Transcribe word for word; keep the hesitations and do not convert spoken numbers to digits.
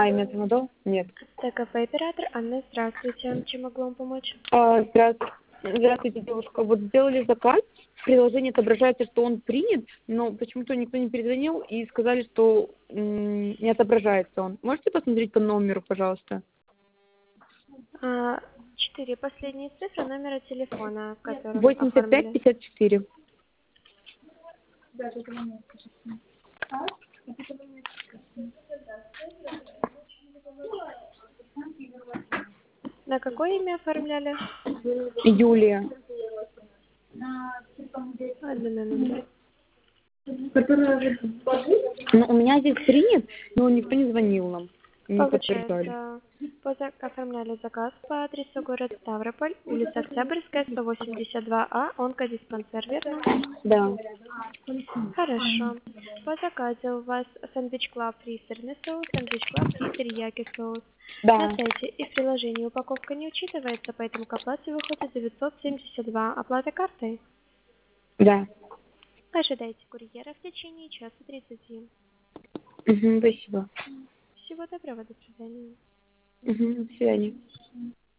имя Тамадо? Нет. ТКП-оператор Анна, здравствуйте. Чем могу вам помочь? А, здравствуйте. Здравствуйте, девушка. Вот сделали заказ. В приложении отображается, что он принят, но почему-то никто не перезвонил и сказали, что м, не отображается он. Можете посмотреть по номеру, пожалуйста? А, Четыре последние цифры номера телефона, которым восемьдесят пять оформили. пятьдесят четыре. На какое имя оформляли? Юлия. Одну минуту. Ну, у меня здесь принят, но никто не звонил нам. Не подтверждали. Получается, по зак- оформляли заказ по адресу город Ставрополь, улица Октябрьская, сто восемьдесят два А, онкодиспансер, верно? Да. Хорошо. По заказу у вас сэндвич клаб фри сырный соус, сэндвич клаб фри терияки соус. На Да. сайте и в приложении упаковка не учитывается, поэтому к оплате выходит девятьсот семьдесят два. Оплата картой. Да. Ожидайте курьера в течение часа тридцати. Угу, спасибо. Всего доброго, до свидания. Угу, до свидания.